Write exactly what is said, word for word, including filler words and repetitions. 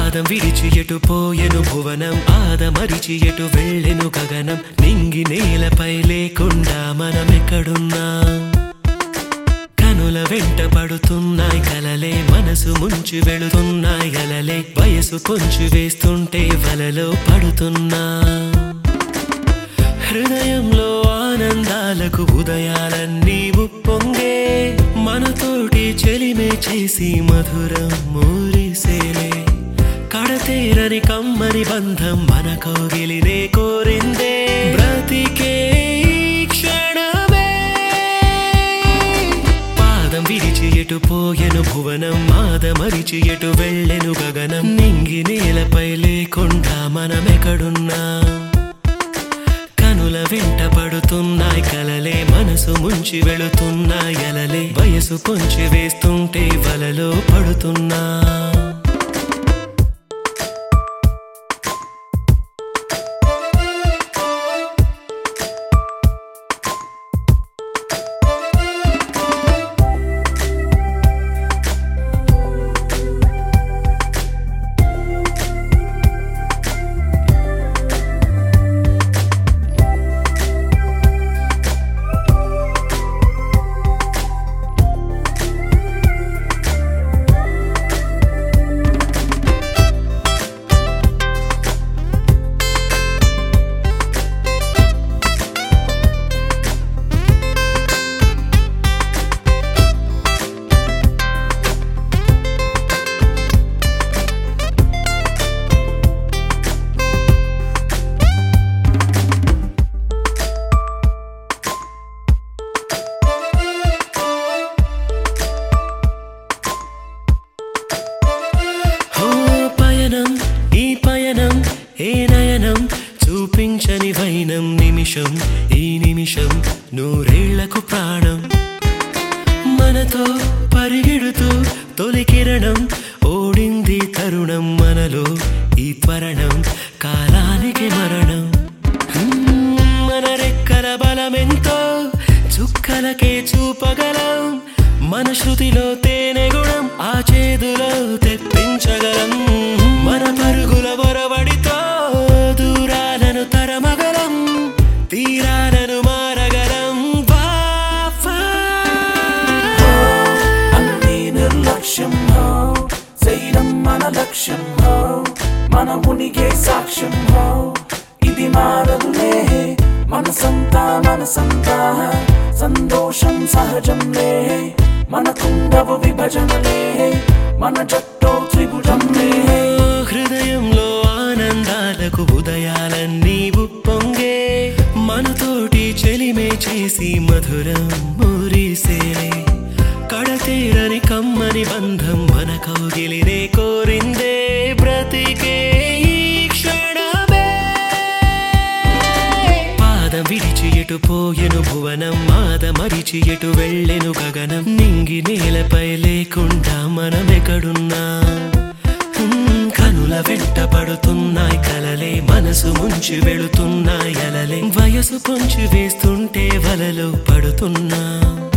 పాదం విడిచి ఎటు పోయెను భువనం ఆదమరిచి ఎటు వెళ్ళెను గగనం నింగి నేలపై లేకుండా మనమెక్కడున్నా కనుల వెంట పడుతున్నాయి కలలే మనసు ముంచి వెళుతున్నాయి అలలే వయసు కొంచెం వేస్తుంటే వలలో పడుతున్నా హృదయంలో ఆనందాలకు ఉదయాలన్నీ ఉప్పొంగే మనతోటి చెలిమే చేసి మధురం మూరిసేలే కడతేరని కమ్మని బంధం మన కౌగిలినే కోరిందే బ్రతికే క్షణమే పాదం విడిచి ఎటు పోయెను భువనం ఆదమరిచి ఎటు వెళ్ళెను గగనం నింగి నేలపై లేకుండా మనమెక్కడున్నా కనుల వెంట పడుతున్నాయి కలలే మనసు ముంచి వెళుతున్నాయి అలలే వయసు కొంచెం వేస్తుంటే వలలో పడుతున్నా ఈ పయనం ఏ నయనం చూపించని వైనం నిమిషం ఈ నిమిషం నూరేళ్లకు ప్రాణం మనతో పరిగెడుతూ తొలి కిరణం ఓడింది తరుణం మనలో ఈ త్వరణం కాలానికి మరణం మన రెక్కల బలమెంతో చుక్కలకే చూపగలం మన శృతిలో తేనె గుణం ఆ చేదులో తెప్పించగలం మన పరుగుల వరవడితో దూరాలను తరమగలం తీరాలను మారగలం అన్ని నిర్లక్ష్యం చేయడం మన లక్ష్యం మన ఉనికి సాక్ష్యం ఇది మారదులే మనసంతా మనసంతా సంతోషం సహజంలే మనకుండవు విభజనలే మన జట్టో త్రిభుజంలే హృదయంలో ఆనందాలకు ఉదయాలన్నీ ఉప్పొంగే మనతోటి చెలిమే చేసి మధురం మూరిసేలే కడతేరని కమ్మని బంధం మన కౌగిలినే కోరిందే బ్రతికే క్షణమే పాదం విడిచి ఎటు పోయెను భువనం ఆదమరిచి ఎటు వెళ్ళెను గగనం నింగి నేలపై లేకుండా మనమెక్కడున్నా కనుల వెంట పడుతున్నాయి కలలే మనసు ముంచి వెళుతున్నాయి అలలే వయసు కొంచెం వేస్తుంటే వలలో పడుతున్నా